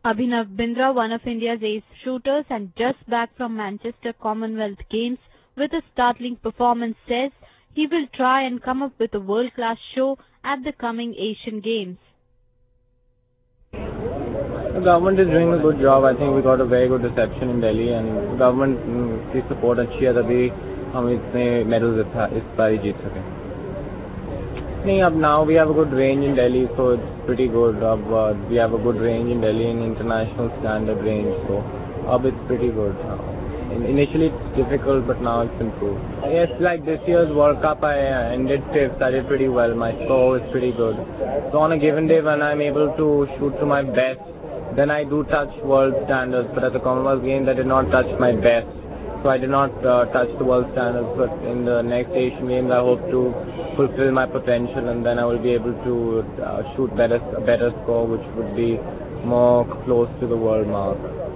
Abhinav Bindra, one of India's ace shooters and just back from Manchester Commonwealth Games with a startling performance, says he will try and come up with a world-class show at the coming Asian Games. The government is doing a good job. I think we got a very good reception in Delhi, and the government की support अच्छी है, तभी हम इतने medals इस बार जीत सके. नहीं, अब now we have a good range in Delhi, so it's pretty good. अब we have a good range in Delhi in international standard range, so अब it's pretty good now. Initially it's difficult, but now it's improved. Yes, like this year's World Cup, I ended fifth. I did pretty well. My score was pretty good. So on a given day when I'm able to shoot to my best, then I do touch world standards. But at the Commonwealth Games, I did not touch my best. So I did not touch the world standards. But in the next Asian Games, I hope to fulfill my potential, and then I will be able to shoot a better score, which would be more close to the world mark.